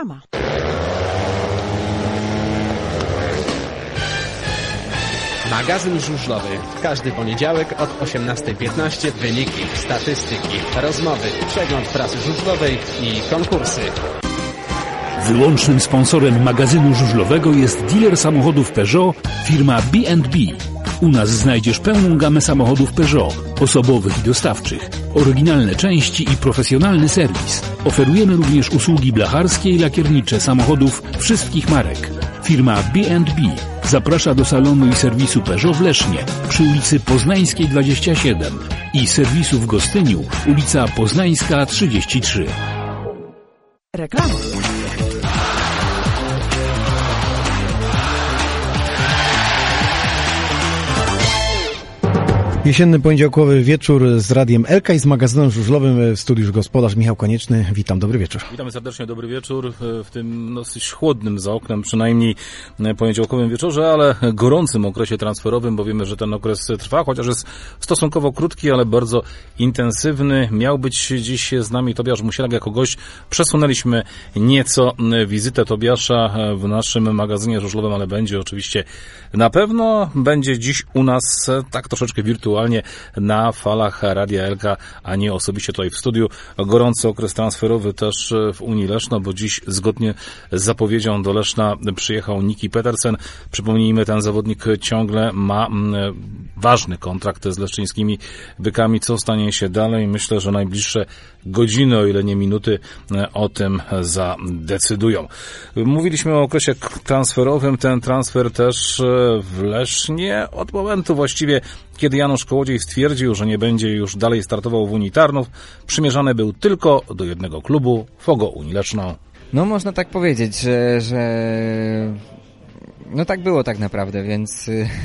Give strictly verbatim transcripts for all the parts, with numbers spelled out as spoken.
Magazyn żużlowy. Każdy poniedziałek od osiemnastej piętnaście wyniki, statystyki, rozmowy, przegląd prasy żużlowej i konkursy. Wyłącznym sponsorem magazynu żużlowego jest dealer samochodów Peugeot, firma B and B. U nas znajdziesz pełną gamę samochodów Peugeot, osobowych i dostawczych, oryginalne części i profesjonalny serwis. Oferujemy również usługi blacharskie i lakiernicze samochodów wszystkich marek. Firma B and B zaprasza do salonu i serwisu Peugeot w Lesznie przy ulicy Poznańskiej dwadzieścia siedem i serwisu w Gostyniu, ulica Poznańska trzydzieści trzy. Reklama. Jesienny poniedziałkowy wieczór z Radiem Elka i z magazynem żużlowym w studiu już gospodarz Michał Konieczny. Witam, dobry wieczór. Witamy serdecznie, dobry wieczór w tym dosyć chłodnym za oknem, przynajmniej poniedziałkowym wieczorze, ale gorącym okresie transferowym, bo wiemy, że ten okres trwa, chociaż jest stosunkowo krótki, ale bardzo intensywny. Miał być dziś z nami Tobiasz Musielak jako gość. Przesunęliśmy nieco wizytę Tobiasza w naszym magazynie żużlowym, ale będzie oczywiście na pewno. Będzie dziś u nas tak troszeczkę wirtualnie na falach Radia Elka, a nie osobiście tutaj w studiu. Gorący okres transferowy też w Unii Leszno, bo dziś zgodnie z zapowiedzią do Leszna przyjechał Niki Petersen. Przypomnijmy, ten zawodnik ciągle ma ważny kontrakt z leszczyńskimi Bykami. Co stanie się dalej? Myślę, że najbliższe godziny, o ile nie minuty, o tym zadecydują. Mówiliśmy o okresie transferowym. Ten transfer też w Lesznie od momentu właściwie, kiedy Janusz Kołodziej stwierdził, że nie będzie już dalej startował w Unii Tarnów, przymierzany był tylko do jednego klubu, Fogo Unii Leszno. No można tak powiedzieć, że, że no tak było tak naprawdę, więc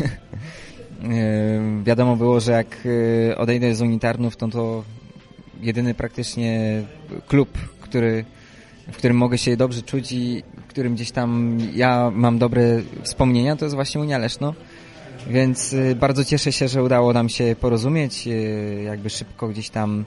wiadomo było, że jak odejdę z Unii Tarnów, to to jedyny praktycznie klub, który, w którym mogę się dobrze czuć i w którym gdzieś tam ja mam dobre wspomnienia, to jest właśnie Unia Leszno. Więc bardzo cieszę się, że udało nam się porozumieć, jakby szybko gdzieś tam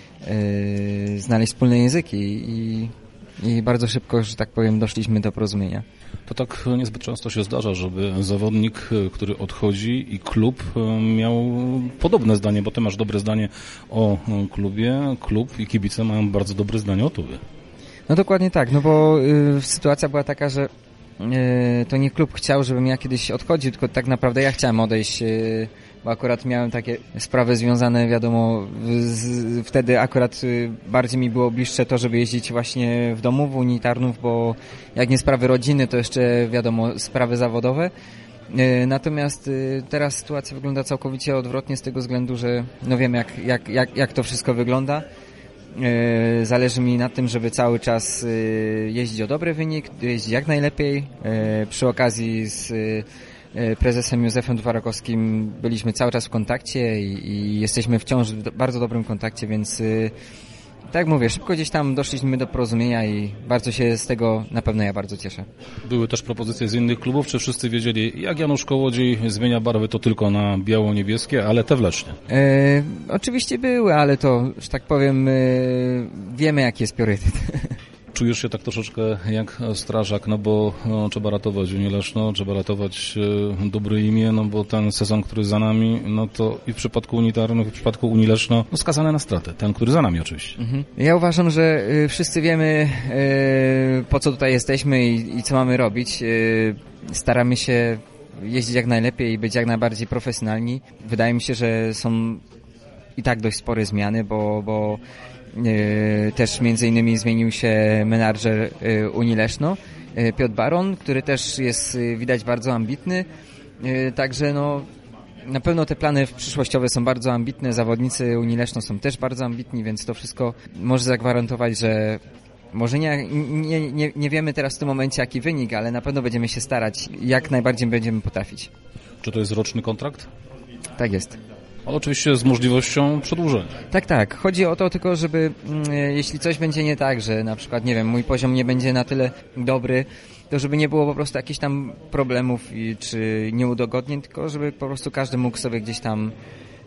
yy, znaleźć wspólne języki i, i bardzo szybko, że tak powiem, doszliśmy do porozumienia. To tak niezbyt często się zdarza, żeby zawodnik, który odchodzi i klub miał podobne zdanie, bo ty masz dobre zdanie o klubie, klub i kibice mają bardzo dobre zdanie o tobie. No dokładnie tak, no bo yy, sytuacja była taka, że to nie klub chciał, żebym ja kiedyś odchodził, tylko tak naprawdę ja chciałem odejść, bo akurat miałem takie sprawy związane, wiadomo, z, wtedy akurat bardziej mi było bliższe to, żeby jeździć właśnie w domu w Unii Tarnów, bo jak nie sprawy rodziny, to jeszcze wiadomo sprawy zawodowe. Natomiast teraz sytuacja wygląda całkowicie odwrotnie z tego względu, że no wiem jak, jak, jak, jak to wszystko wygląda. Zależy mi na tym, żeby cały czas jeździć o dobry wynik, jeździć jak najlepiej. Przy okazji z prezesem Józefem Dworakowskim byliśmy cały czas w kontakcie i, i jesteśmy wciąż w bardzo dobrym kontakcie, więc tak jak mówię, szybko gdzieś tam doszliśmy do porozumienia i bardzo się z tego na pewno ja bardzo cieszę. Były też propozycje z innych klubów, czy wszyscy wiedzieli, jak Janusz Kołodziej zmienia barwy to tylko na biało-niebieskie, ale te w Lesznie? E, oczywiście były, ale to, że tak powiem, e, wiemy jaki jest priorytet. Czujesz się tak troszeczkę jak strażak, no bo no, trzeba ratować Unię Leszno, trzeba ratować e, dobre imię, no bo ten sezon, który za nami, no to i w przypadku Unii Tarnów, i w przypadku Unii Leszno, no skazane na stratę. Ten, który za nami oczywiście. Mhm. Ja uważam, że y, wszyscy wiemy y, po co tutaj jesteśmy i, i co mamy robić. Y, staramy się jeździć jak najlepiej i być jak najbardziej profesjonalni. Wydaje mi się, że są i tak dość spore zmiany, bo, bo Yy, też między innymi zmienił się menadżer yy, Unii Leszno, yy, Piotr Baron, który też jest yy, widać bardzo ambitny, yy, także no na pewno te plany przyszłościowe są bardzo ambitne, zawodnicy Unii Leszno są też bardzo ambitni, więc to wszystko może zagwarantować, że może nie, nie, nie, nie wiemy teraz w tym momencie jaki wynik, ale na pewno będziemy się starać, jak najbardziej będziemy potrafić. Czy to jest roczny kontrakt? Tak jest. Ale oczywiście z możliwością przedłużenia. Tak, tak. Chodzi o to tylko, żeby mm, jeśli coś będzie nie tak, że na przykład, nie wiem, mój poziom nie będzie na tyle dobry, to żeby nie było po prostu jakichś tam problemów i, czy nieudogodnień, tylko żeby po prostu każdy mógł sobie gdzieś tam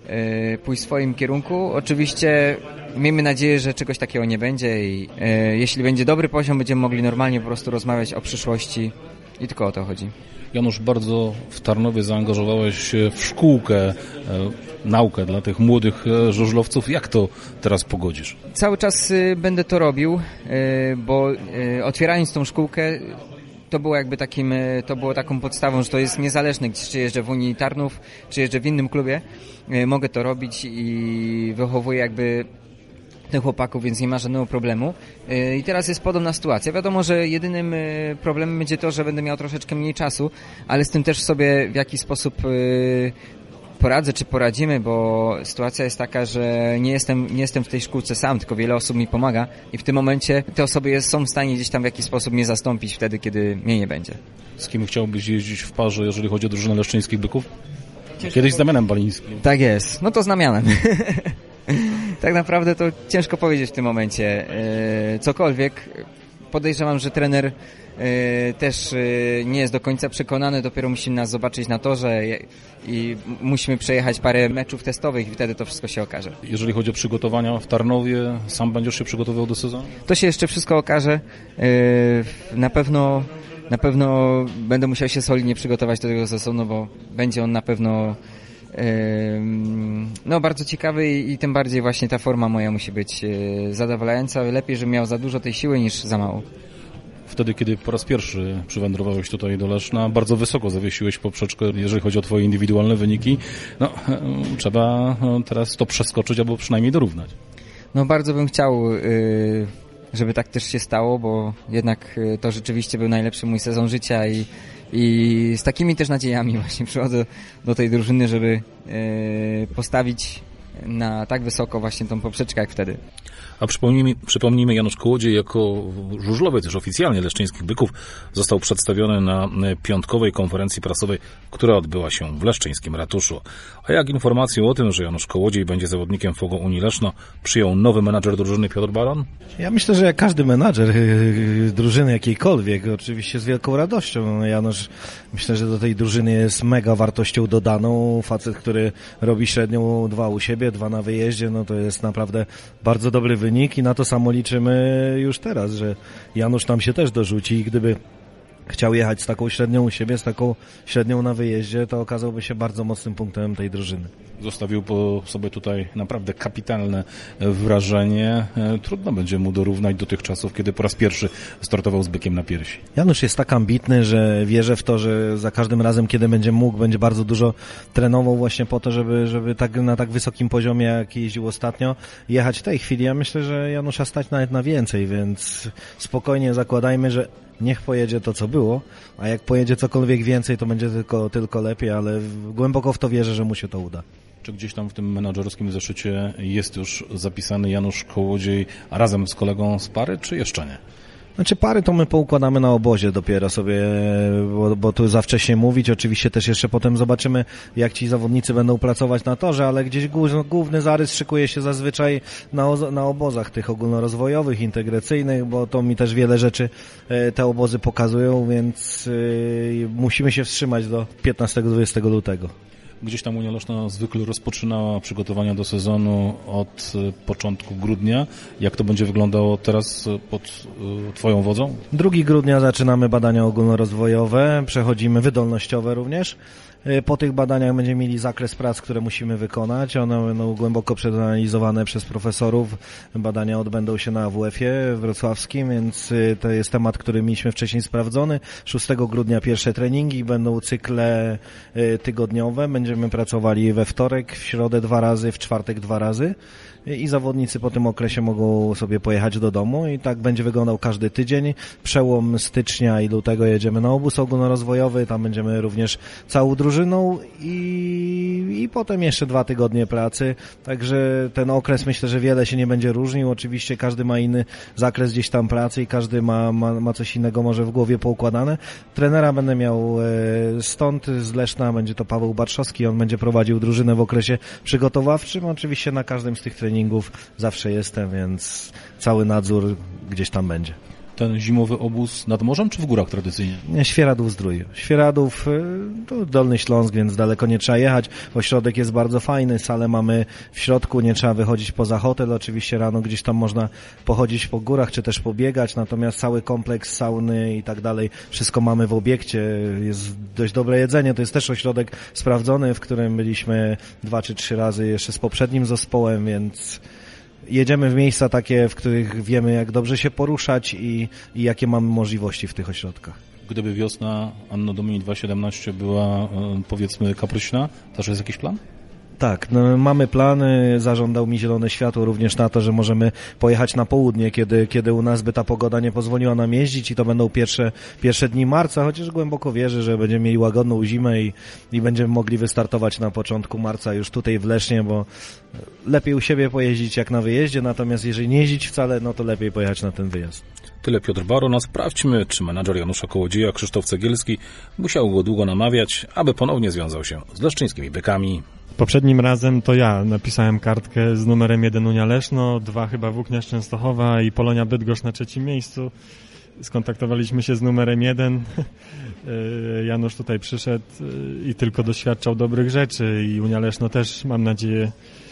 pójść w swoim kierunku. Oczywiście miejmy nadzieję, że czegoś takiego nie będzie i jeśli będzie dobry poziom, będziemy mogli normalnie po prostu rozmawiać o przyszłości i tylko o to chodzi. Janusz, bardzo w Tarnowie zaangażowałeś się w szkółkę, e, naukę dla tych młodych e, żużlowców. Jak to teraz pogodzisz? Cały czas y, będę to robił, y, bo y, otwierając tą szkółkę, to było jakby takim, y, to było taką podstawą, że to jest niezależne, czy jeżdżę w Unii Tarnów, czy jeżdżę w innym klubie. Y, mogę to robić i wychowuję jakby tych chłopaków, więc nie ma żadnego problemu. I teraz jest podobna sytuacja. Wiadomo, że jedynym problemem będzie to, że będę miał troszeczkę mniej czasu, ale z tym też sobie w jakiś sposób poradzę, czy poradzimy, bo sytuacja jest taka, że nie jestem, nie jestem w tej szkółce sam, tylko wiele osób mi pomaga i w tym momencie te osoby są w stanie gdzieś tam w jakiś sposób mnie zastąpić wtedy, kiedy mnie nie będzie. Z kim chciałbyś jeździć w parze, jeżeli chodzi o drużynę Leszczyńskich Byków? Kiedyś z Damianem Balińskim. Tak jest. No to z Damianem. Tak naprawdę to ciężko powiedzieć w tym momencie e, cokolwiek. Podejrzewam, że trener e, też e, nie jest do końca przekonany, dopiero musi nas zobaczyć na torze i, i musimy przejechać parę meczów testowych i wtedy to wszystko się okaże. Jeżeli chodzi o przygotowania w Tarnowie, sam będziesz się przygotowywał do sezonu? To się jeszcze wszystko okaże. E, na pewno na pewno będę musiał się solidnie przygotować do tego sezonu, bo będzie on na pewno no bardzo ciekawy i, i tym bardziej właśnie ta forma moja musi być zadowalająca. Lepiej, żebym miał za dużo tej siły niż za mało. Wtedy, kiedy po raz pierwszy przywędrowałeś tutaj do Leszna, bardzo wysoko zawiesiłeś poprzeczkę, jeżeli chodzi o twoje indywidualne wyniki. No, trzeba teraz to przeskoczyć albo przynajmniej dorównać. No bardzo bym chciał, żeby tak też się stało, bo jednak to rzeczywiście był najlepszy mój sezon życia i I z takimi też nadziejami właśnie przychodzę do tej drużyny, żeby postawić na tak wysoko właśnie tą poprzeczkę jak wtedy. A przypomnijmy, przypomnijmy, Janusz Kołodziej jako żużlowiec też oficjalnie Leszczyńskich Byków został przedstawiony na piątkowej konferencji prasowej, która odbyła się w leszczyńskim ratuszu. A jak informację o tym, że Janusz Kołodziej będzie zawodnikiem Fogo Unii Leszno, przyjął nowy menadżer drużyny Piotr Baron? Ja myślę, że jak każdy menadżer drużyny jakiejkolwiek, oczywiście z wielką radością. Janusz, myślę, że do tej drużyny jest mega wartością dodaną. Facet, który robi średnią dwa u siebie, dwa na wyjeździe, no to jest naprawdę bardzo dobry wynik. Wynik i na to samo liczymy już teraz, że Janusz tam się też dorzuci i gdyby chciał jechać z taką średnią u siebie, z taką średnią na wyjeździe, to okazałby się bardzo mocnym punktem tej drużyny. Zostawił po sobie tutaj naprawdę kapitalne wrażenie. Trudno będzie mu dorównać do tych czasów, kiedy po raz pierwszy startował z bykiem na piersi. Janusz jest tak ambitny, że wierzę w to, że za każdym razem, kiedy będzie mógł, będzie bardzo dużo trenował właśnie po to, żeby, żeby tak, na tak wysokim poziomie, jak jeździł ostatnio, jechać w tej chwili. Ja myślę, że Janusza stać nawet na więcej, więc spokojnie zakładajmy, że niech pojedzie to, co było, a jak pojedzie cokolwiek więcej, to będzie tylko, tylko lepiej, ale głęboko w to wierzę, że mu się to uda. Czy gdzieś tam w tym menadżerskim zeszycie jest już zapisany Janusz Kołodziej razem z kolegą z pary, czy jeszcze nie? Znaczy pary to my poukładamy na obozie dopiero sobie, bo, bo tu za wcześnie mówić. Oczywiście też jeszcze potem zobaczymy, jak ci zawodnicy będą pracować na torze, ale gdzieś główny zarys szykuje się zazwyczaj na, na obozach tych ogólnorozwojowych, integracyjnych, bo to mi też wiele rzeczy te obozy pokazują, więc yy, musimy się wstrzymać do piętnastego do dwudziestego lutego. Gdzieś tam Unia Leszna zwykle rozpoczynała przygotowania do sezonu od początku grudnia. Jak to będzie wyglądało teraz pod twoją wodzą? drugiego grudnia zaczynamy badania ogólnorozwojowe, przechodzimy wydolnościowe również. Po tych badaniach będziemy mieli zakres prac, które musimy wykonać. One będą głęboko przeanalizowane przez profesorów. Badania odbędą się na A W F-ie wrocławskim, więc to jest temat, który mieliśmy wcześniej sprawdzony. szóstego grudnia pierwsze treningi, będą cykle tygodniowe. Będziemy pracowali we wtorek, w środę dwa razy, w czwartek dwa razy. I zawodnicy po tym okresie mogą sobie pojechać do domu i tak będzie wyglądał każdy tydzień. Przełom stycznia i lutego jedziemy na obóz ogólnorozwojowy, tam będziemy również całą drużyną i, i potem jeszcze dwa tygodnie pracy. Także ten okres myślę, że wiele się nie będzie różnił. Oczywiście każdy ma inny zakres gdzieś tam pracy i każdy ma, ma, ma coś innego może w głowie poukładane. Trenera będę miał stąd, z Leszna będzie to Paweł Barszowski, on będzie prowadził drużynę w okresie przygotowawczym. Oczywiście na każdym z tych treningów zawsze jestem, więc cały nadzór gdzieś tam będzie. ten zimowy obóz nad morzem, czy w górach tradycyjnie? Nie, Świeradów-Zdrój. Świeradów to Dolny Śląsk, więc daleko nie trzeba jechać. Ośrodek jest bardzo fajny, salę mamy w środku, nie trzeba wychodzić poza hotel. Oczywiście rano gdzieś tam można pochodzić po górach, czy też pobiegać, natomiast cały kompleks sauny i tak dalej, wszystko mamy w obiekcie. Jest dość dobre jedzenie, to jest też ośrodek sprawdzony, w którym byliśmy dwa czy trzy razy jeszcze z poprzednim zespołem, więc jedziemy w miejsca takie, w których wiemy, jak dobrze się poruszać i, i jakie mamy możliwości w tych ośrodkach. Gdyby wiosna Anno Domini dwa tysiące siedemnaście była, powiedzmy, kapryśna, też jest jakiś plan? Tak, no, mamy plany, zażądał mi zielone światło również na to, że możemy pojechać na południe, kiedy, kiedy u nas by ta pogoda nie pozwoliła nam jeździć i to będą pierwsze, pierwsze dni marca, chociaż głęboko wierzę, że będziemy mieli łagodną zimę i, i będziemy mogli wystartować na początku marca już tutaj w Lesznie, bo lepiej u siebie pojeździć jak na wyjeździe, natomiast jeżeli nie jeździć wcale, no to lepiej pojechać na ten wyjazd. Tyle Piotr Baron, a sprawdźmy, czy menadżer Janusza Kołodzieja, Krzysztof Cegielski, musiał go długo namawiać, aby ponownie związał się z leszczyńskimi bykami. Poprzednim razem to ja napisałem kartkę z numerem jeden Unia Leszno, dwa chyba Włóknia Częstochowa i Polonia Bydgoszcz na trzecim miejscu. Skontaktowaliśmy się z numerem jeden. Janusz tutaj przyszedł i tylko doświadczał dobrych rzeczy i Unia Leszno też, mam nadzieję,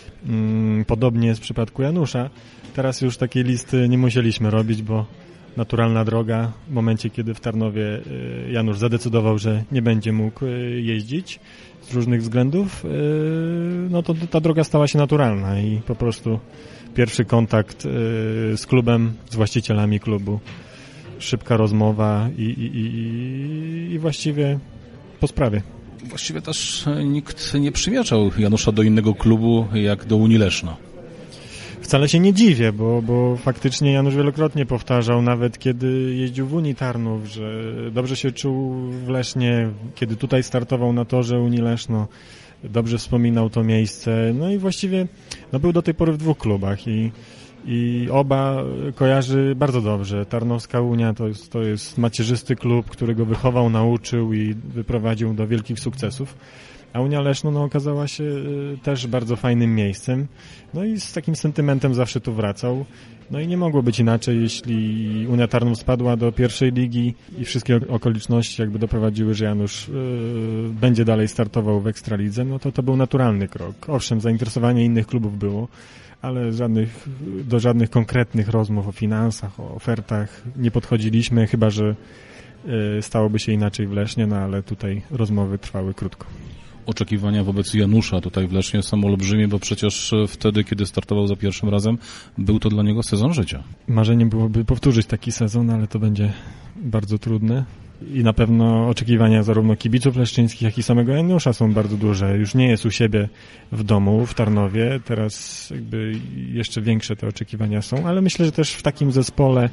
podobnie jest w przypadku Janusza. Teraz już takiej listy nie musieliśmy robić, bo naturalna droga, w momencie kiedy w Tarnowie Janusz zadecydował, że nie będzie mógł jeździć z różnych względów, no to ta droga stała się naturalna i po prostu pierwszy kontakt z klubem, z właścicielami klubu, szybka rozmowa i, i, i, i właściwie po sprawie. Właściwie też nikt nie przymierzał Janusza do innego klubu jak do Unii Leszno. Wcale się nie dziwię, bo, bo faktycznie Janusz wielokrotnie powtarzał, nawet kiedy jeździł w Unii Tarnów, że dobrze się czuł w Lesznie, kiedy tutaj startował na torze Unii Leszno, dobrze wspominał to miejsce, no i właściwie no był do tej pory w dwóch klubach i, i oba kojarzy bardzo dobrze. Tarnowska Unia to jest, to jest macierzysty klub, który go wychował, nauczył i wyprowadził do wielkich sukcesów. A Unia Leszno no, okazała się y, też bardzo fajnym miejscem. No i z takim sentymentem zawsze tu wracał. No i nie mogło być inaczej, jeśli Unia Tarnów spadła do pierwszej ligi i wszystkie okoliczności jakby doprowadziły, że Janusz y, będzie dalej startował w Ekstralidze, no to to był naturalny krok. Owszem, zainteresowanie innych klubów było, ale żadnych, do żadnych konkretnych rozmów o finansach, o ofertach nie podchodziliśmy, chyba że y, stałoby się inaczej w Lesznie, no ale tutaj rozmowy trwały krótko. Oczekiwania wobec Janusza tutaj w Lesznie są olbrzymie, bo przecież wtedy, kiedy startował za pierwszym razem, był to dla niego sezon życia. Marzeniem byłoby powtórzyć taki sezon, ale to będzie bardzo trudne. I na pewno oczekiwania zarówno kibiców leszczyńskich, jak i samego Janusza są bardzo duże. Już nie jest u siebie w domu, w Tarnowie. Teraz jakby jeszcze większe te oczekiwania są, ale myślę, że też w takim zespole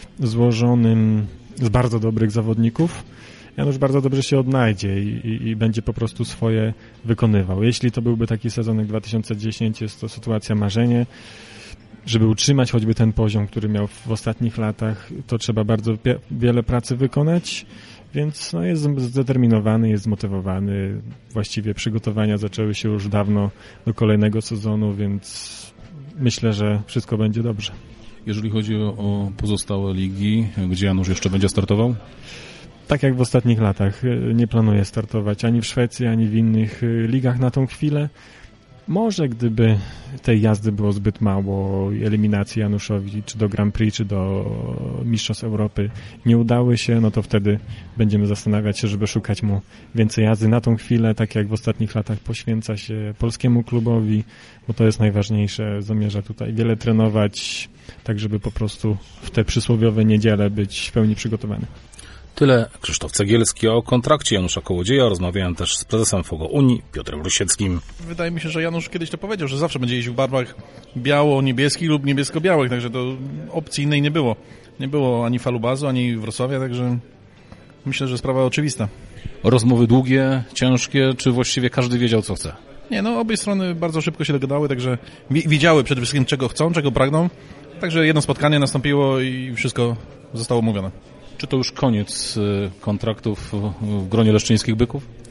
złożonym z bardzo dobrych zawodników Janusz bardzo dobrze się odnajdzie i, i, i będzie po prostu swoje wykonywał. Jeśli to byłby taki sezon jak dwa tysiące dziesiąty, jest to sytuacja marzenie. Żeby utrzymać choćby ten poziom, który miał w ostatnich latach, to trzeba bardzo wiele pracy wykonać, więc no, jest zdeterminowany, jest zmotywowany. Właściwie przygotowania zaczęły się już dawno do kolejnego sezonu, więc myślę, że wszystko będzie dobrze. Jeżeli chodzi o pozostałe ligi, gdzie Janusz jeszcze będzie startował? Tak jak w ostatnich latach. Nie planuję startować ani w Szwecji, ani w innych ligach na tą chwilę. Może gdyby tej jazdy było zbyt mało, eliminacji Januszowi, czy do Grand Prix, czy do Mistrzostw Europy nie udały się, no to wtedy będziemy zastanawiać się, żeby szukać mu więcej jazdy. Na tą chwilę, tak jak w ostatnich latach, poświęca się polskiemu klubowi, bo to jest najważniejsze. Zamierza tutaj wiele trenować, tak żeby po prostu w te przysłowiowe niedziele być w pełni przygotowany. Tyle Krzysztof Cegielski. O kontrakcie Janusza Kołodzieja rozmawiałem też z prezesem Fogo Unii, Piotrem Rusieckim. Wydaje mi się, że Janusz kiedyś to powiedział, że zawsze będzie jeździł w barwach biało-niebieskich lub niebiesko-białych, także to opcji innej nie było. Nie było ani Falubazu, ani Wrocławia, także myślę, że sprawa oczywista. Rozmowy długie, ciężkie, czy właściwie każdy wiedział, co chce? Nie, no obie strony bardzo szybko się dogadały, także wiedziały przede wszystkim, czego chcą, czego pragną. Także jedno spotkanie nastąpiło i wszystko zostało omówione. Czy to już koniec kontraktów w gronie leszczyńskich byków?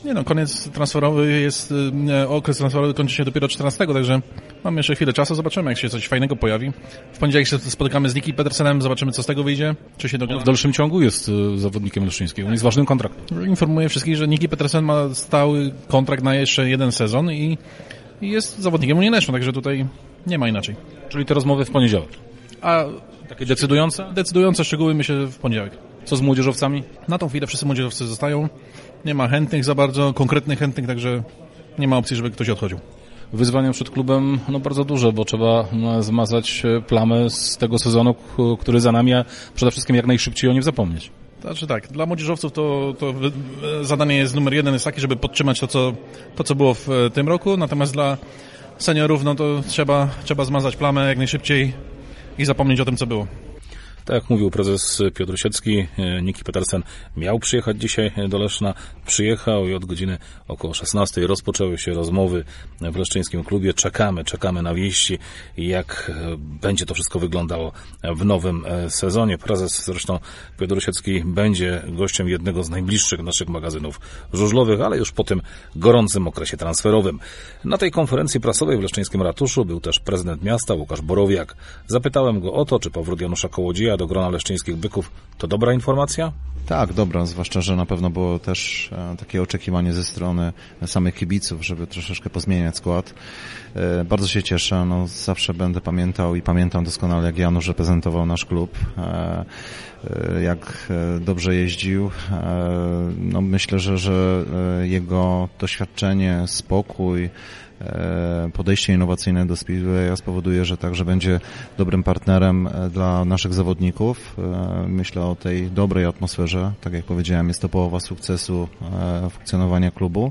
Nie no, koniec transferowy jest, e, okres transferowy kończy się dopiero czternastego, także mamy jeszcze chwilę czasu, zobaczymy, jak się coś fajnego pojawi. W poniedziałek się spotykamy z Niki Petersenem, zobaczymy, co z tego wyjdzie, czy się dogada. W dalszym ciągu jest e, zawodnikiem leszczyńskim, on jest ważnym kontraktem. Informuję wszystkich, że Niki Petersen ma stały kontrakt na jeszcze jeden sezon i, i jest zawodnikiem Unii Leszno, także tutaj nie ma inaczej. Czyli te rozmowy w poniedziałek. A takie decydujące? Decydujące szczegóły myślę w poniedziałek. Co z młodzieżowcami? Na tą chwilę wszyscy młodzieżowcy zostają. Nie ma chętnych za bardzo, konkretnych chętnych, także nie ma opcji, żeby ktoś odchodził. Wyzwania przed klubem no bardzo duże, bo trzeba zmazać plamę z tego sezonu, który za nami, a przede wszystkim jak najszybciej o nim zapomnieć. Znaczy tak, dla młodzieżowców to, to zadanie jest numer jeden, jest takie, żeby podtrzymać to, co, to, co było w tym roku, natomiast dla seniorów no to trzeba, trzeba zmazać plamę jak najszybciej i zapomnieć o tym, co było. Tak jak mówił prezes Piotr Siecki, Niki Petersen miał przyjechać dzisiaj do Leszna, przyjechał i od godziny około szesnastej rozpoczęły się rozmowy w leszczyńskim klubie. Czekamy, czekamy na wieści, jak będzie to wszystko wyglądało w nowym sezonie. Prezes zresztą Piotr Siecki będzie gościem jednego z najbliższych naszych magazynów żużlowych, ale już po tym gorącym okresie transferowym. Na tej konferencji prasowej w leszczyńskim ratuszu był też prezydent miasta Łukasz Borowiak. Zapytałem go o to, czy powrót Janusza Kołodzieja do grona leszczyńskich byków to dobra informacja? Tak, dobra, zwłaszcza, że na pewno było też e, takie oczekiwanie ze strony samych kibiców, żeby troszeczkę pozmieniać skład. E, bardzo się cieszę, no zawsze będę pamiętał i pamiętam doskonale, jak Janusz reprezentował nasz klub, e, e, jak e, dobrze jeździł. E, no myślę, że, że e, jego doświadczenie, spokój, podejście innowacyjne do Speedwaya spowoduje, że także będzie dobrym partnerem dla naszych zawodników. Myślę o tej dobrej atmosferze. Tak jak powiedziałem, jest to połowa sukcesu funkcjonowania klubu.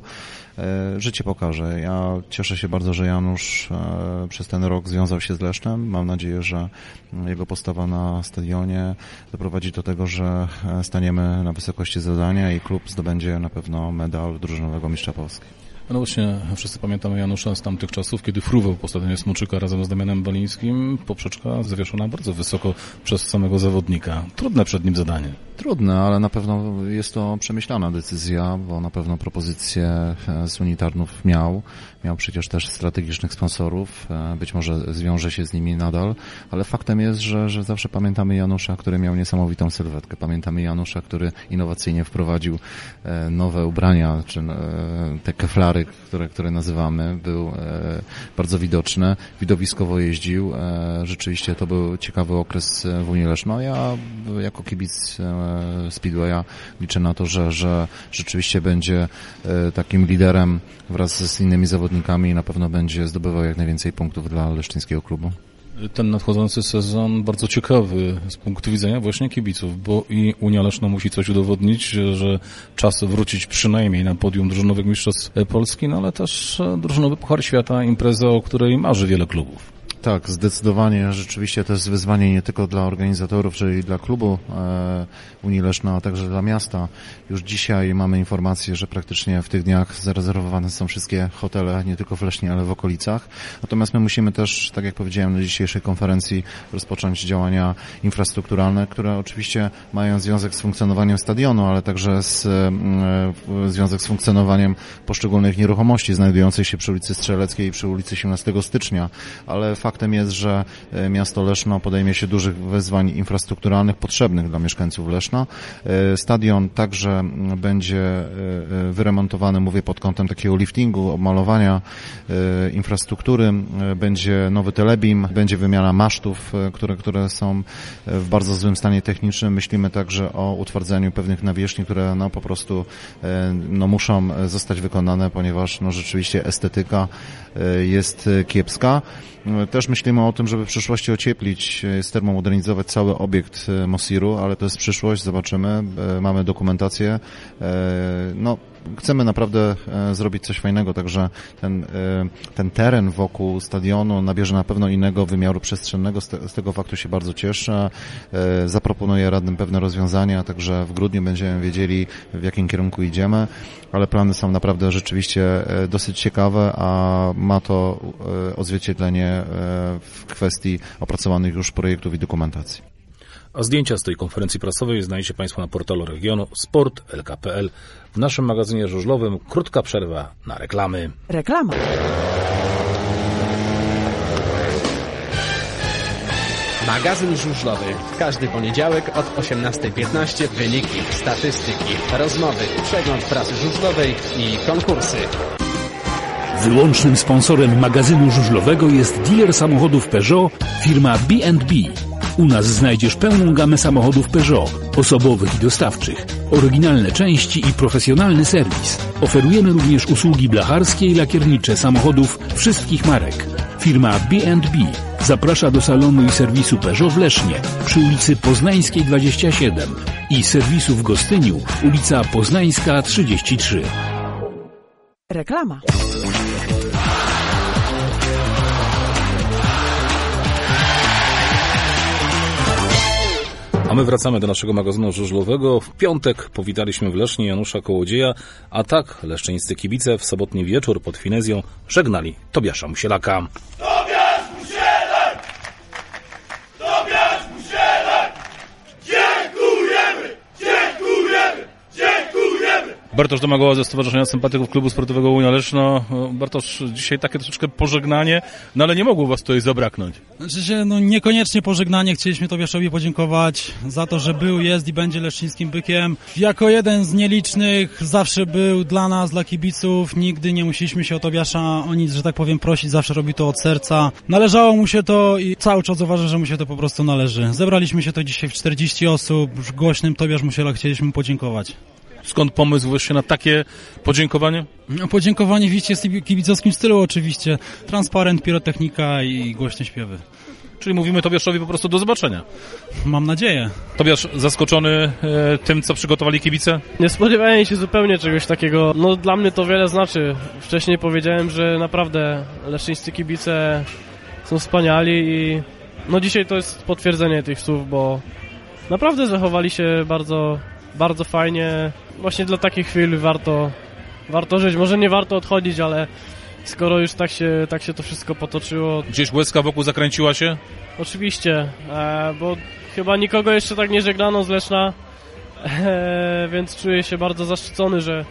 Życie pokaże. Ja cieszę się bardzo, że Janusz przez ten rok związał się z Lesznem. Mam nadzieję, że jego postawa na stadionie doprowadzi do tego, że staniemy na wysokości zadania i klub zdobędzie na pewno medal drużynowego mistrza Polski. No właśnie, wszyscy pamiętamy Janusza z tamtych czasów, kiedy fruwał po stadionie Smoczyka razem z Damianem Balińskim. Poprzeczka zawieszona bardzo wysoko przez samego zawodnika. Trudne przed nim zadanie. Trudne, ale na pewno jest to przemyślana decyzja, bo na pewno propozycje z Unii Tarnów miał. Miał przecież też strategicznych sponsorów, być może zwiąże się z nimi nadal, ale faktem jest, że, że zawsze pamiętamy Janusza, który miał niesamowitą sylwetkę. Pamiętamy Janusza, który innowacyjnie wprowadził nowe ubrania, czy te keflary, które, które nazywamy, był bardzo widoczny, widowiskowo jeździł. Rzeczywiście to był ciekawy okres w Unii Leszno. Ja jako kibic Speedwaya liczę na to, że, że rzeczywiście będzie takim liderem wraz z innymi zawodnikami i na pewno będzie zdobywał jak najwięcej punktów dla leszczyńskiego klubu. Ten nadchodzący sezon bardzo ciekawy z punktu widzenia właśnie kibiców, bo i Unia Leszno musi coś udowodnić, że czas wrócić przynajmniej na podium drużynowych mistrzostw Polski, no ale też drużynowy Puchar Świata, impreza, o której marzy wiele klubów. Tak, zdecydowanie rzeczywiście to jest wyzwanie nie tylko dla organizatorów, czyli dla klubu e, Unii Leszno, a także dla miasta. Już dzisiaj mamy informację, że praktycznie w tych dniach zarezerwowane są wszystkie hotele, nie tylko w Lesznie, ale w okolicach. Natomiast my musimy też, tak jak powiedziałem na dzisiejszej konferencji, rozpocząć działania infrastrukturalne, które oczywiście mają związek z funkcjonowaniem stadionu, ale także z, e, związek z funkcjonowaniem poszczególnych nieruchomości znajdujących się przy ulicy Strzeleckiej i przy ulicy siedemnastego stycznia, ale fakt Faktem jest, że miasto Leszno podejmie się dużych wyzwań infrastrukturalnych potrzebnych dla mieszkańców Leszna. Stadion także będzie wyremontowany, mówię pod kątem takiego liftingu, obmalowania infrastruktury. Będzie nowy telebim, będzie wymiana masztów, które, które są w bardzo złym stanie technicznym. Myślimy także o utwardzeniu pewnych nawierzchni, które no po prostu no, muszą zostać wykonane, ponieważ no, rzeczywiście estetyka jest kiepska. Też myślimy o tym, żeby w przyszłości ocieplić, stermomodernizować cały obiekt Mosiru, ale to jest przyszłość, zobaczymy, mamy dokumentację. No, chcemy naprawdę zrobić coś fajnego, także ten, ten teren wokół stadionu nabierze na pewno innego wymiaru przestrzennego, z, te, z tego faktu się bardzo cieszę. Zaproponuję radnym pewne rozwiązania, także w grudniu będziemy wiedzieli, w jakim kierunku idziemy, ale plany są naprawdę rzeczywiście dosyć ciekawe, a ma to odzwierciedlenie w kwestii opracowanych już projektów i dokumentacji. A zdjęcia z tej konferencji prasowej znajdziecie Państwo na portalu regionu sport kropka l k kropka p l. W naszym magazynie żużlowym krótka przerwa na reklamy. Reklama. Magazyn żużlowy. Każdy poniedziałek od osiemnastej piętnaście wyniki, statystyki, rozmowy, przegląd prasy żużlowej i konkursy. Wyłącznym sponsorem magazynu żużlowego jest dealer samochodów Peugeot, firma B and B. U nas znajdziesz pełną gamę samochodów Peugeot, osobowych i dostawczych, oryginalne części i profesjonalny serwis. Oferujemy również usługi blacharskie i lakiernicze samochodów wszystkich marek. Firma B and B zaprasza do salonu i serwisu Peugeot w Lesznie przy ulicy Poznańskiej dwadzieścia siedem i serwisu w Gostyniu, ulica Poznańska trzydzieści trzy. Reklama. A my wracamy do naszego magazynu żużlowego. W piątek powitaliśmy w Lesznie Janusza Kołodzieja, a tak leszczyńscy kibice w sobotni wieczór pod Finezją żegnali Tobiasza Musielaka. Tobiasz Musielak! Tobiasz Musielak! Dziękujemy! Dziękujemy! Dziękujemy! Bartosz Domagała ze Stowarzyszenia Sympatyków Klubu Sportowego Unia Leszno. Bartosz, dzisiaj takie troszeczkę pożegnanie, no ale nie mogło was tutaj zabraknąć. Znaczy się, no niekoniecznie pożegnanie, chcieliśmy Tobiaszowi podziękować za to, że był, jest i będzie leszczyńskim bykiem. Jako jeden z nielicznych zawsze był dla nas, dla kibiców, nigdy nie musieliśmy się o Tobiasza o nic, że tak powiem, prosić, zawsze robił to od serca. Należało mu się to i cały czas uważam, że mu się to po prostu należy. Zebraliśmy się to dzisiaj w czterdzieści osób, w głośnym Tobiasz Musielak chcieliśmy mu podziękować. Skąd pomysł właśnie na takie podziękowanie? No, podziękowanie w iście kibicowskim stylu oczywiście. Transparent, pirotechnika i głośne śpiewy. Czyli mówimy Tobiaszowi po prostu do zobaczenia. Mam nadzieję. Tobiasz zaskoczony e, tym, co przygotowali kibice? Nie spodziewałem się zupełnie czegoś takiego. No dla mnie to wiele znaczy. Wcześniej powiedziałem, że naprawdę leszczyńscy kibice są wspaniali i no dzisiaj to jest potwierdzenie tych słów, bo naprawdę zachowali się bardzo, bardzo fajnie. Właśnie dla takich chwil warto, warto żyć. Może nie warto odchodzić, ale skoro już tak się, tak się to wszystko potoczyło. Gdzieś łezka wokół zakręciła się? Oczywiście, e, bo chyba nikogo jeszcze tak nie żegnano z Leszna, e, więc czuję się bardzo zaszczycony, że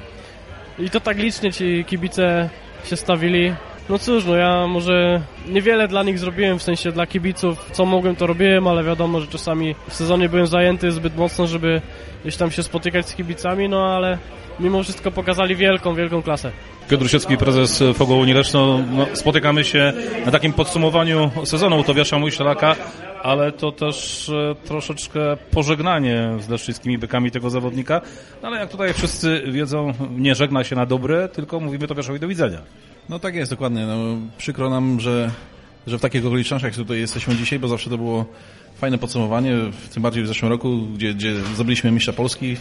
i to tak licznie ci kibice się stawili. No cóż, no ja może niewiele dla nich zrobiłem, w sensie dla kibiców, co mogłem to robiłem, ale wiadomo, że czasami w sezonie byłem zajęty zbyt mocno, żeby gdzieś tam się spotykać z kibicami, no ale mimo wszystko pokazali wielką, wielką klasę. Piotr Rusiecki, prezes Fogo Unii Leszno. No, spotykamy się na takim podsumowaniu sezonu u Tobiasza Musielaka, ale to też e, troszeczkę pożegnanie z leszczyńskimi bykami tego zawodnika. No, ale jak tutaj wszyscy wiedzą, nie żegna się na dobre, tylko mówimy Tobiaszowi do widzenia. No tak jest, dokładnie. No, przykro nam, że, że w takich okolicznościach jak tutaj jesteśmy dzisiaj, bo zawsze to było fajne podsumowanie, tym bardziej w zeszłym roku, gdzie, gdzie zdobyliśmy mistrza Polski.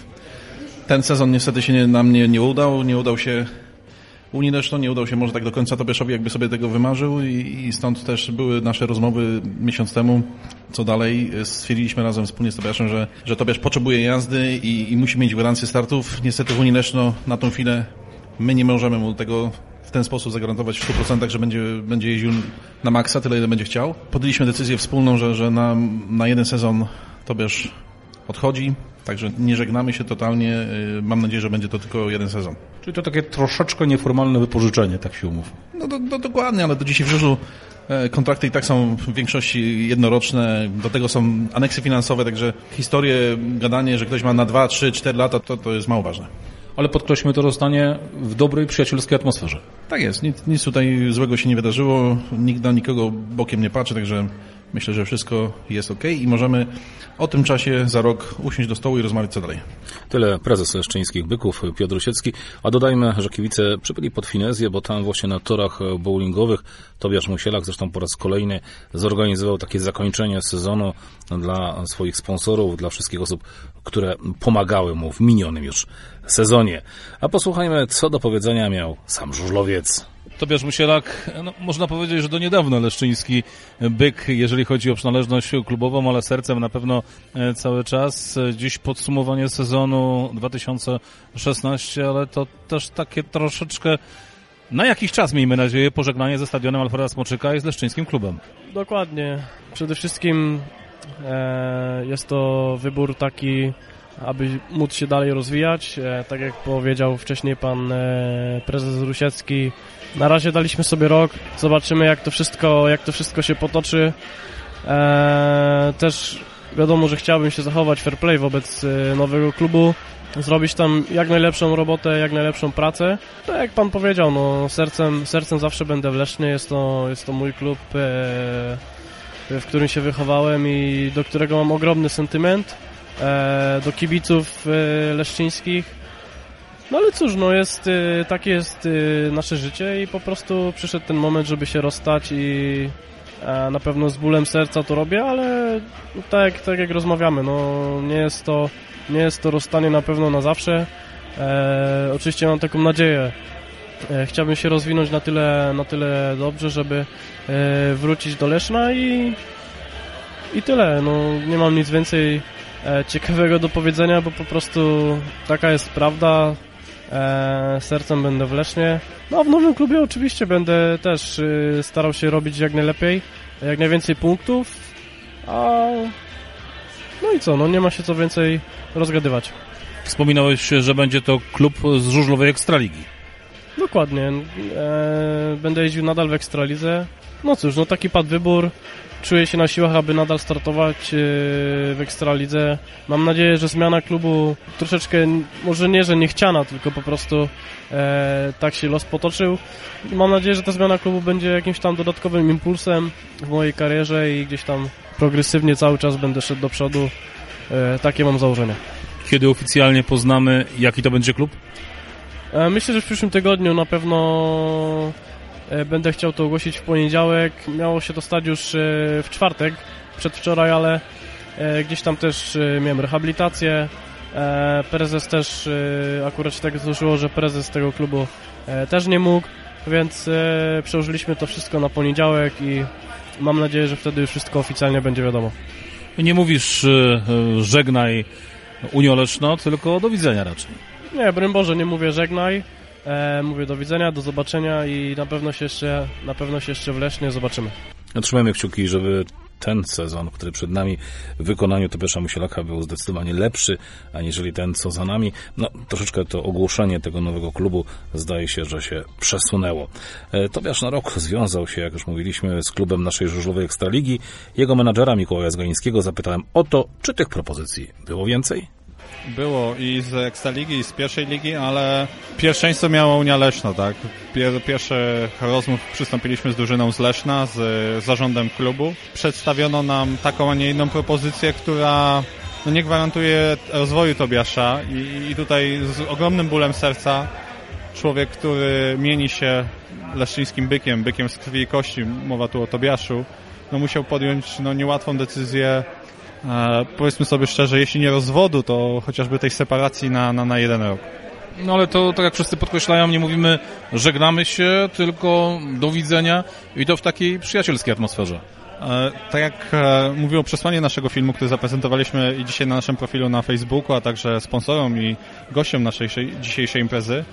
Ten sezon niestety się nie, nam nie, nie udał, nie udał się Unii Leszno, nie udał się może tak do końca Tobiaszowi, jakby sobie tego wymarzył i, i stąd też były nasze rozmowy miesiąc temu, co dalej. Stwierdziliśmy razem wspólnie z Tobiaszem, że, że Tobiasz potrzebuje jazdy i, i musi mieć gwarancję startów. Niestety w Unii Leszno na tą chwilę my nie możemy mu tego w ten sposób zagwarantować w stu procentach, że będzie, będzie jeździł na maksa, tyle ile będzie chciał. Podjęliśmy decyzję wspólną, że, że na, na jeden sezon Tobiasz odchodzi, także nie żegnamy się totalnie. Mam nadzieję, że będzie to tylko jeden sezon. Czyli to takie troszeczkę nieformalne wypożyczenie, tak się umów. No to, to dokładnie, ale do dzisiaj w żużlu kontrakty i tak są w większości jednoroczne, do tego są aneksy finansowe, także historie, gadanie, że ktoś ma na dwa, trzy, cztery lata, to, to jest mało ważne. Ale podkreślmy, to zostanie w dobrej, przyjacielskiej atmosferze. Tak jest, nic, nic tutaj złego się nie wydarzyło, nikt na nikogo bokiem nie patrzy, także myślę, że wszystko jest okej i możemy o tym czasie za rok usiąść do stołu i rozmawiać co dalej. Tyle prezes leszczyńskich byków Piotr Rusiecki, a dodajmy, że kibice przybyli pod Finezję, bo tam właśnie na torach bowlingowych Tobiasz Musielak zresztą po raz kolejny zorganizował takie zakończenie sezonu dla swoich sponsorów, dla wszystkich osób, które pomagały mu w minionym już sezonie. A posłuchajmy, co do powiedzenia miał sam żużlowiec. Tobiasz Musielak, no, można powiedzieć, że do niedawna leszczyński byk, jeżeli chodzi o przynależność klubową, ale sercem na pewno cały czas. Dziś podsumowanie sezonu dwa tysiące szesnastego, ale to też takie troszeczkę, na jakiś czas, miejmy nadzieję, pożegnanie ze stadionem Alfreda Smoczyka i z leszczyńskim klubem. Dokładnie. Przede wszystkim E, jest to wybór taki, aby móc się dalej rozwijać. E, tak jak powiedział wcześniej pan e, prezes Rusiecki, na razie daliśmy sobie rok, zobaczymy jak to wszystko, jak to wszystko się potoczy. E, też wiadomo, że chciałbym się zachować fair play wobec e, nowego klubu, zrobić tam jak najlepszą robotę, jak najlepszą pracę. Tak jak pan powiedział, no sercem, sercem zawsze będę w Lesznie, jest to, jest to mój klub, e, w którym się wychowałem i do którego mam ogromny sentyment, e, do kibiców e, leszczyńskich. No ale cóż, no jest, e, takie jest e, nasze życie i po prostu przyszedł ten moment, żeby się rozstać i e, na pewno z bólem serca to robię, ale tak, tak jak rozmawiamy, no nie jest to, nie jest to rozstanie na pewno na zawsze. E, oczywiście mam taką nadzieję. E, chciałbym się rozwinąć na tyle, na tyle dobrze, żeby e, wrócić do Leszna i, i tyle. No, nie mam nic więcej e, ciekawego do powiedzenia, bo po prostu taka jest prawda. E, sercem będę w Lesznie. No a w nowym klubie oczywiście będę też e, starał się robić jak najlepiej, jak najwięcej punktów. A no i co, no nie ma się co więcej rozgadywać. Wspominałeś, że będzie to klub z żużlowej Ekstraligi. Dokładnie. E, będę jeździł nadal w Ekstralidze. No cóż, no taki padł wybór. Czuję się na siłach, aby nadal startować e, w Ekstralidze. Mam nadzieję, że zmiana klubu troszeczkę, może nie, że niechciana, tylko po prostu e, tak się los potoczył. I mam nadzieję, że ta zmiana klubu będzie jakimś tam dodatkowym impulsem w mojej karierze i gdzieś tam progresywnie cały czas będę szedł do przodu. E, takie mam założenia. Kiedy oficjalnie poznamy, jaki to będzie klub? Myślę, że w przyszłym tygodniu na pewno będę chciał to ogłosić w poniedziałek. Miało się to stać już w czwartek, przedwczoraj, ale gdzieś tam też miałem rehabilitację. Prezes też, akurat się tak złożyło, że prezes tego klubu też nie mógł, więc przełożyliśmy to wszystko na poniedziałek i mam nadzieję, że wtedy już wszystko oficjalnie będzie wiadomo. Nie mówisz żegnaj Unio Leszno, tylko do widzenia raczej. Nie, broń Boże, nie mówię żegnaj, e, mówię do widzenia, do zobaczenia i na pewno się jeszcze, na pewno się jeszcze w Lesznie zobaczymy. Trzymajmy kciuki, żeby ten sezon, który przed nami w wykonaniu Tobiasza Musielaka był zdecydowanie lepszy, aniżeli ten, co za nami. No, troszeczkę to ogłoszenie tego nowego klubu zdaje się, że się przesunęło. E, Tobiasz na rok związał się, jak już mówiliśmy, z klubem naszej żużlowej Ekstraligi. Jego menadżera Mikołaja Zgalińskiego zapytałem o to, czy tych propozycji było więcej? Było i z Ekstraligi, i z pierwszej ligi, ale pierwszeństwo miała Unia Leszno, tak? Pier, pierwszych rozmów przystąpiliśmy z drużyną z Leszna, z zarządem klubu. Przedstawiono nam taką, a nie inną propozycję, która no, nie gwarantuje rozwoju Tobiasza i, i tutaj z ogromnym bólem serca człowiek, który mieni się leszczyńskim bykiem, bykiem z krwi i kości, mowa tu o Tobiaszu, no musiał podjąć no, niełatwą decyzję. E, powiedzmy sobie szczerze, jeśli nie rozwodu, to chociażby tej separacji na, na, na jeden rok. No ale to, tak jak wszyscy podkreślają, nie mówimy żegnamy się, tylko do widzenia i to w takiej przyjacielskiej atmosferze. E, tak jak e, mówiło przesłanie naszego filmu, który zaprezentowaliśmy i dzisiaj na naszym profilu na Facebooku, a także sponsorom i gościom naszej dzisiejszej imprezy,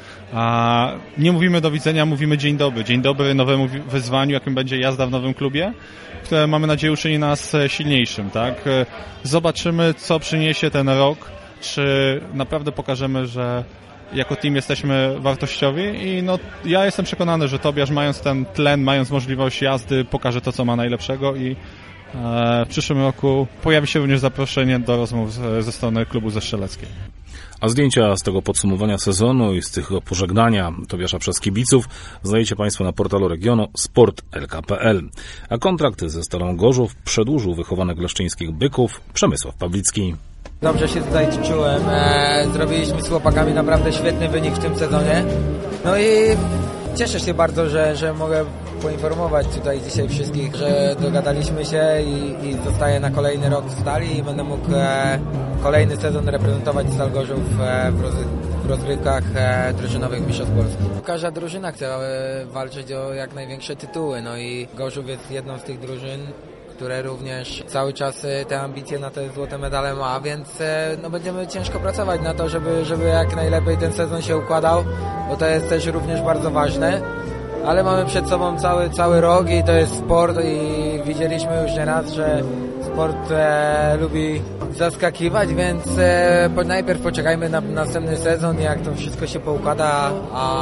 a nie mówimy do widzenia, mówimy dzień dobry. Dzień dobry nowemu wyzwaniu, jakim będzie jazda w nowym klubie, które mamy nadzieję uczyni nas silniejszym, tak? Zobaczymy, co przyniesie ten rok, czy naprawdę pokażemy, że jako team jesteśmy wartościowi i no, ja jestem przekonany, że Tobiasz, mając ten tlen, mając możliwość jazdy, pokaże to, co ma najlepszego i e, w przyszłym roku pojawi się również zaproszenie do rozmów z, ze strony klubu ze Strzeleckiej. A zdjęcia z tego podsumowania sezonu i z tego pożegnania Tobiasza przez kibiców znajdziecie Państwo na portalu regionu sport kropka l k kropka p l. A kontrakt ze Stalą Gorzów przedłużył wychowanek leszczyńskich byków Przemysław Pawlicki. Dobrze się tutaj czułem, e, zrobiliśmy z chłopakami naprawdę świetny wynik w tym sezonie. No i cieszę się bardzo, że, że mogę poinformować tutaj dzisiaj wszystkich, że dogadaliśmy się i, i zostaję na kolejny rok w Stali i będę mógł e, kolejny sezon reprezentować Stal Gorzów e, w, roz, w rozgrywkach e, drużynowych Mistrzostw Polski. Każda drużyna chce e, walczyć o jak największe tytuły, no i Gorzów jest jedną z tych drużyn, które również cały czas te ambicje na te złote medale ma, więc no, będziemy ciężko pracować na to, żeby, żeby jak najlepiej ten sezon się układał, bo to jest też również bardzo ważne. ale mamy przed sobą cały, cały rok i to jest sport i widzieliśmy już nieraz, że sport e, lubi zaskakiwać, więc e, po, najpierw poczekajmy na następny sezon, jak to wszystko się poukłada,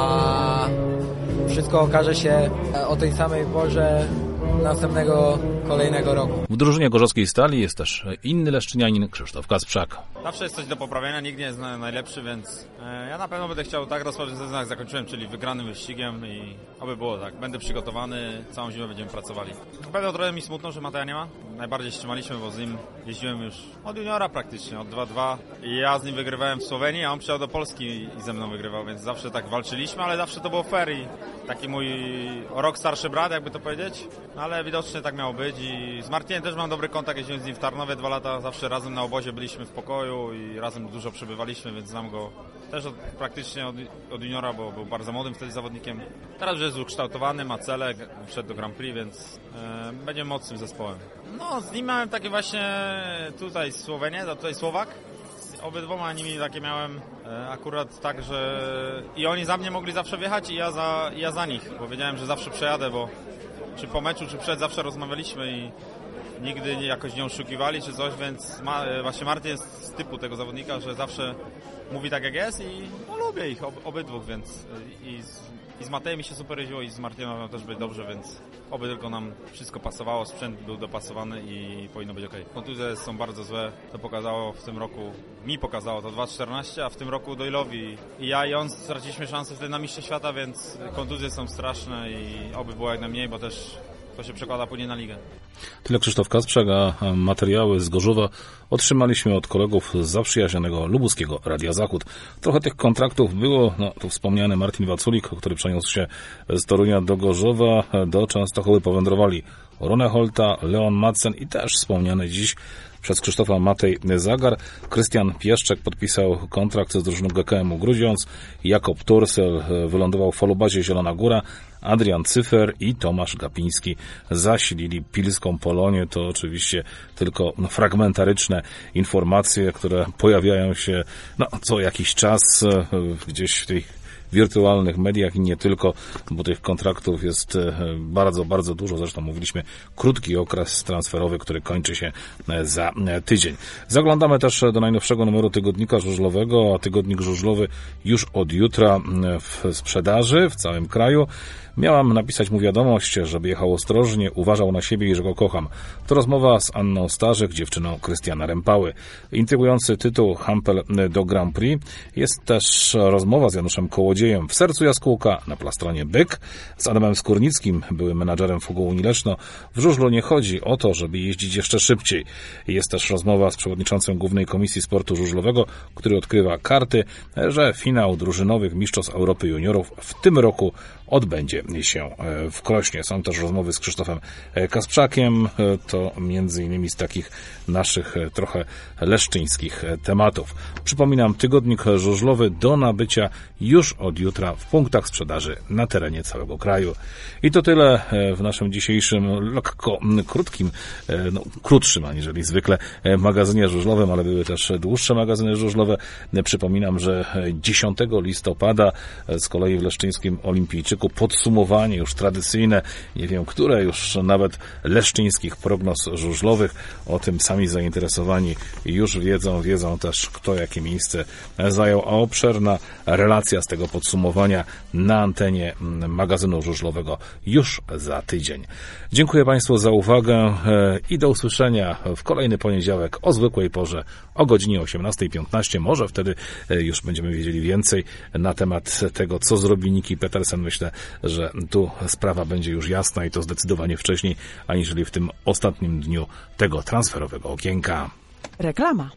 a wszystko okaże się o tej samej porze następnego, kolejnego roku. W drużynie gorzowskiej Stali jest też inny leszczynianin, Krzysztof Kasprzak. Zawsze jest coś do poprawienia, nikt nie jest najlepszy, więc ja na pewno będę chciał tak rozpocząć sezon, jak zakończyłem, czyli wygranym wyścigiem i oby było tak. Będę przygotowany, całą zimę będziemy pracowali. Na pewno trochę mi smutno, że Mateja nie ma. Najbardziej ściemaliśmy, bo z nim jeździłem już od juniora praktycznie, od dwa dwa i ja z nim wygrywałem w Słowenii, a on przyjechał do Polski i ze mną wygrywał, więc zawsze tak walczyliśmy, ale zawsze to było fair i taki mój o rok starszy brat, jakby to powiedzieć, no, ale widocznie tak miało być i z Martinem też mam dobry kontakt, jeździłem z nim w Tarnowie dwa lata, zawsze razem na obozie byliśmy w pokoju i razem dużo przebywaliśmy, więc znam go też od, praktycznie od, od juniora, bo był bardzo młodym wtedy zawodnikiem. Teraz już jest ukształtowany, ma cele, wszedł do Grand Prix, więc e, będzie mocnym zespołem. No, z nim miałem takie właśnie tutaj Słowenię, tutaj Słowak. Z obydwoma nimi takie miałem e, akurat tak, że i oni za mnie mogli zawsze wjechać i ja za, i ja za nich, bo wiedziałem, że zawsze przejadę, bo czy po meczu, czy przed zawsze rozmawialiśmy i nigdy jakoś nie oszukiwali czy coś, więc ma, właśnie Martin jest z typu tego zawodnika, że zawsze mówi tak jak jest i no, lubię ich ob, obydwóch, więc i z, i z Matejem mi się super jeździło i z Martinem miał też być dobrze, więc oby tylko nam wszystko pasowało, sprzęt był dopasowany i powinno być ok. Kontuzje są bardzo złe, to pokazało w tym roku, mi pokazało to dwa czternaście, a w tym roku Doyle'owi i ja i on straciliśmy szansę wtedy na mistrza świata, więc kontuzje są straszne i oby było jak najmniej, bo też to się przekłada później na ligę. Tyle Krzysztof Kasprzak, a materiały z Gorzowa otrzymaliśmy od kolegów z zaprzyjaźnionego lubuskiego Radia Zachód. Trochę tych kontraktów było, no tu wspomniany Martin Waculik, który przeniósł się z Torunia do Gorzowa, do Częstochowy powędrowali Rune Holta, Leon Madsen i też wspomniany dziś przez Krzysztofa Matej Zagar. Krystian Pieszczek podpisał kontrakt z drużyną G K M-u Grudziądz, Jakob Tursel wylądował w Folubazie Zielona Góra, Adrian Cyfer i Tomasz Gapiński zasilili Pilską Polonię. To oczywiście tylko fragmentaryczne informacje, które pojawiają się no, co jakiś czas gdzieś w tych wirtualnych mediach i nie tylko, bo tych kontraktów jest bardzo, bardzo dużo. Zresztą mówiliśmy, krótki okres transferowy, który kończy się za tydzień. Zaglądamy też do najnowszego numeru Tygodnika Żużlowego, a Tygodnik Żużlowy już od jutra w sprzedaży w całym kraju. Miałam napisać mu wiadomość, żeby jechał ostrożnie, uważał na siebie i że go kocham. To rozmowa z Anną Starzyk, dziewczyną Krystiana Rempały. Intrygujący tytuł Hampel do Grand Prix. Jest też rozmowa z Januszem Kołodziejem w sercu jaskółka, na plastronie Byk. Z Adamem Skórnickim, byłym menadżerem F U G-u Unii Leszno. W żużlu nie chodzi o to, żeby jeździć jeszcze szybciej. Jest też rozmowa z przewodniczącym Głównej Komisji Sportu Żużlowego, który odkrywa karty, że finał drużynowych Mistrzostw Europy Juniorów w tym roku odbędzie się w Krośnie. Są też rozmowy z Krzysztofem Kasprzakiem, to między innymi z takich naszych trochę leszczyńskich tematów. Przypominam, Tygodnik Żużlowy do nabycia już od jutra w punktach sprzedaży na terenie całego kraju. I to tyle w naszym dzisiejszym lekko krótkim, no krótszym aniżeli zwykle magazynie żużlowym, ale były też dłuższe magazyny żużlowe. Przypominam, że dziesiątego listopada z kolei w leszczyńskim Olimpijczyku podsumowanie już tradycyjne, nie wiem, które już nawet leszczyńskich prognoz żużlowych. O tym sami zainteresowani już wiedzą, wiedzą też kto jakie miejsce zajął, a obszerna relacja z tego podsumowania na antenie magazynu żużlowego już za tydzień. Dziękuję Państwu za uwagę i do usłyszenia w kolejny poniedziałek o zwykłej porze o godzinie osiemnasta piętnaście. Może wtedy już będziemy wiedzieli więcej na temat tego, co zrobi Niki Petersen. Myślę, że tu sprawa będzie już jasna i to zdecydowanie wcześniej, aniżeli w tym ostatnim dniu tego transferowego okienka. Reklama.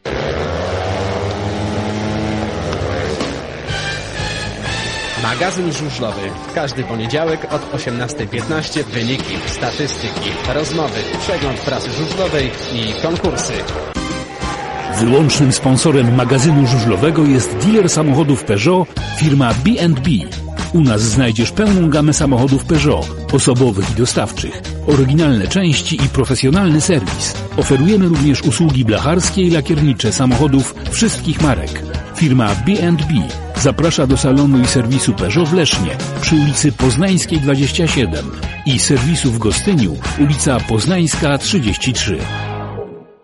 Magazyn żużlowy. Każdy poniedziałek od osiemnasta piętnaście. Wyniki, statystyki, rozmowy, przegląd prasy żużlowej i konkursy. Wyłącznym sponsorem magazynu żużlowego jest dealer samochodów Peugeot, firma B and B. U nas znajdziesz pełną gamę samochodów Peugeot, osobowych i dostawczych, oryginalne części i profesjonalny serwis. Oferujemy również usługi blacharskie i lakiernicze samochodów wszystkich marek. Firma B and B. zaprasza do salonu i serwisu Peugeot w Lesznie przy ulicy Poznańskiej dwadzieścia siedem i serwisu w Gostyniu, ulica Poznańska trzydzieści trzy.